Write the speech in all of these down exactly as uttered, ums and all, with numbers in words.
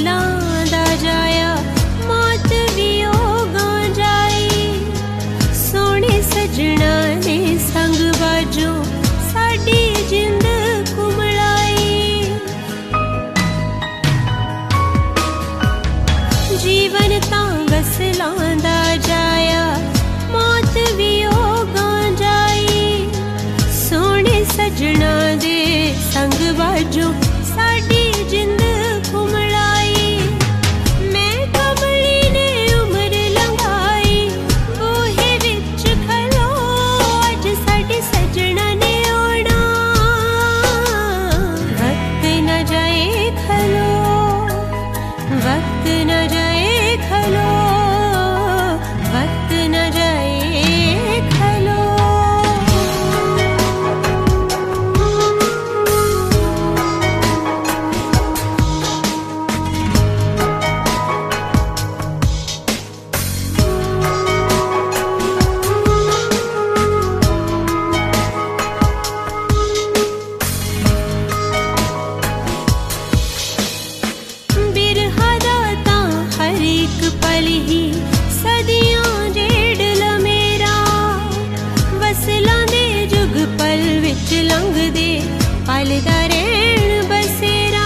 फुलां दा जाया मौत भी होगां जाई सोहणे सजना ने संग बाजो साडी जिंद कुमलाई जीवन तां गसलां दा जाया मौत भी होगां जाई सोहणे सजना दे संग बाजो साडी जिंद कुमलाई मैं कमली ने उम्र लंघाई बूहे विच खलो अज साडे सजना ने आना वक्त न जाए खलो वक्त न जाए खलो वक्त न जाए खलो बिरहा दा तां हर एक पल ही सदियां जेड़ ला मेरा वसलां दे जुग पल विच लंघदे पल दा रैण बसेरा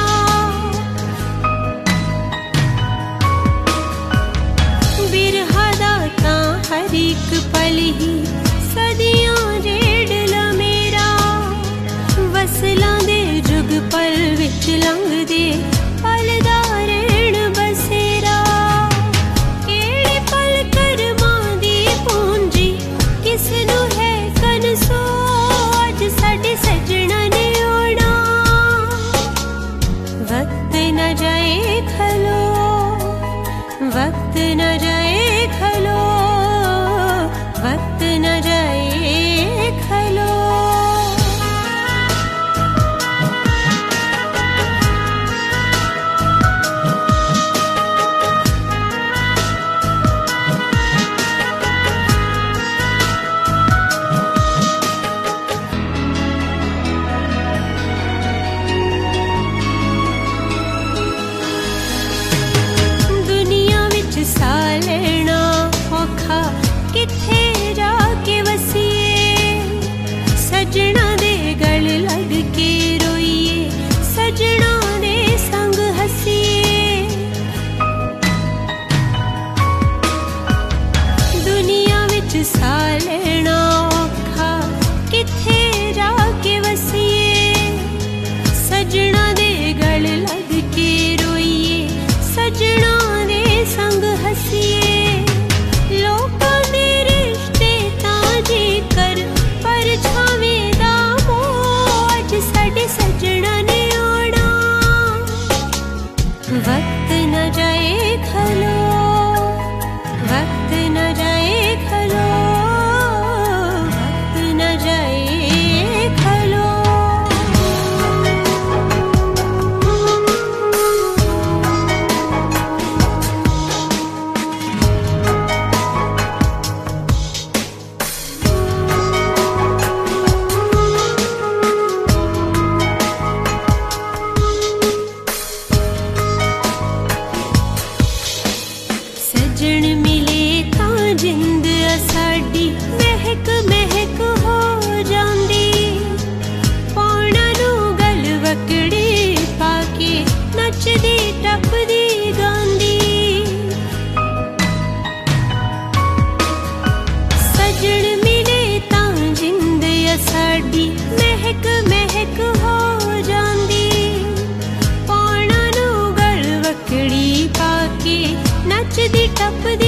बिरहा दा तां हर एक पल ही सदियां जेड़ ला मेरा वसलां दे जुग पल विच लंघदे पल दा रैण बसेरा केड़े पल करमां दी पूंजी किस नू है कनसो अज साडे सजना ने आना वक्त न जाए खलो वक्त न जाए खलो वक्त न जाए खलो दुनिया विच सा लेना औखा किथे जाके वसीए सजना दे गल लग के रोइए सजना दे संग हसीए दुनिया विच सा लेना औखा किथे जाके वसीए सजना दे गल लग के रोइए सजना दे संग हसीए लोकां दे रिश्ते तां जेकर पर छावें दा मोह अज साडे सजना ने आना वक्त न जाए खलो वक्त न जाए खलो वक्त न जाए खलो सजन मिले तां जिंद साडी महक महक हो जांदी पाउणा नू गल वकड़ी पाके नचदी टपदी गांदी सजन मिले तां जिंद साडी महक महक हो जांदी पाउणा नू गल वकड़ी पाके नचदी टपदी